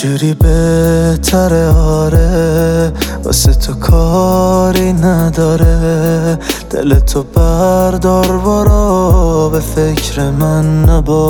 جوری بهتره آره، واسه تو کاری نداره. دلتو بردار برو، به فکر من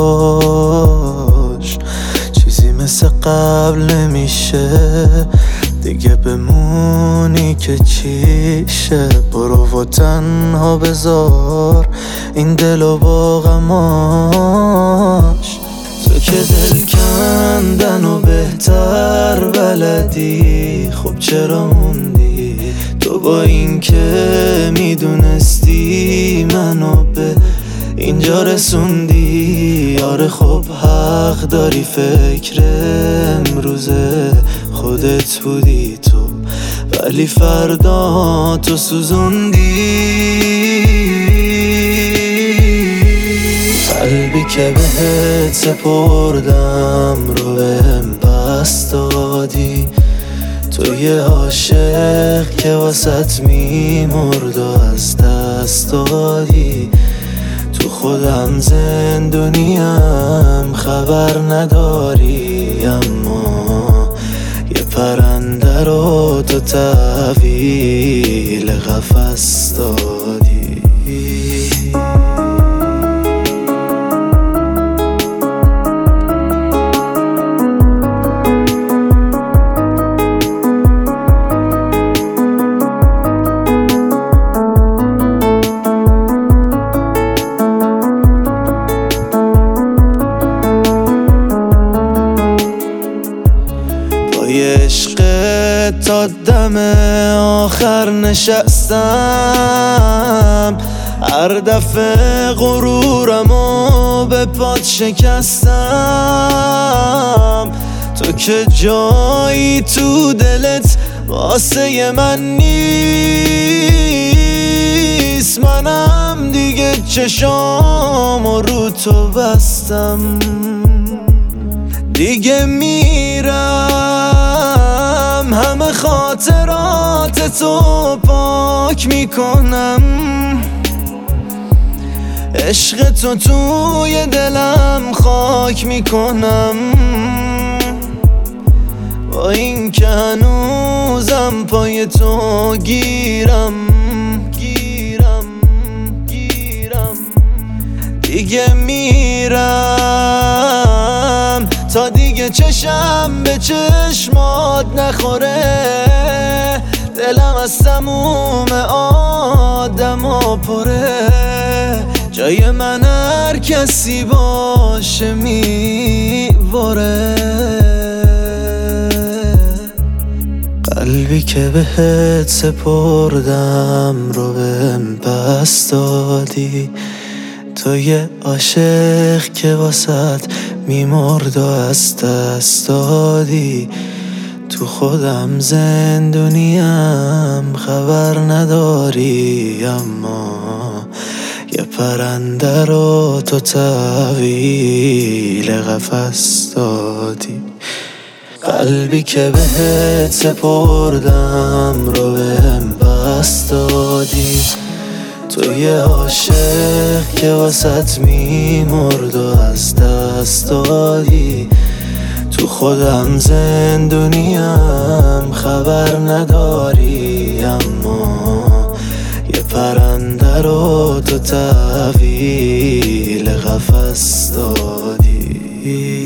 نباش. چیزی مثل قبل نمیشه دیگه، بمونی که چیشه. برو و تنها بذار این دلو با غماش. تو که دل کندن و بهتر بلدی، خب چرا موندی؟ تو با این که میدونستی منو به اینجا رسوندی. آره خب حق داری، فکر امروز خودت بودی تو، ولی فردا تو سوزوندی. قلبی که بهت سپردم رو بهم پس دادی. تو یه عاشق که واسط میمرد و از دست دادی. تو خودم زندونیم خبر نداری، اما یه پرنده رو تو تحویل قفس دادی. عشق تا دم آخر نشستم، هر دفعه غرورمو به پات شکستم. تو که جایی تو دلت واسه من نیست، منم دیگه چشامو رو تو بستم. دیگه میرم همه خاطرات تو پاک میکنم. عشق تو توی دلم خاک میکنم. با این که هنوزم پای تو گیرم. دیگه میرم تا دیگه چشم به چشمات نخوره. دلم از تموم آدما پره، جای من هر کسی باشه میباره. قلبی که بهت سپردم رو بهم پس دادی. تو یه عاشق که واسط میمرد و از دست دادی. تو خودم زندونیم خبر نداری، اما یه پرنده رو تو تحویل قفس دادی. قلبی که بهت سپردم رو بهم پس دادی. تو یه عاشق که واسط میمرد و از دست دادی. تو خودم زندونیم خبر نداری، اما یه پرنده رو تو تحویل قفس دادی.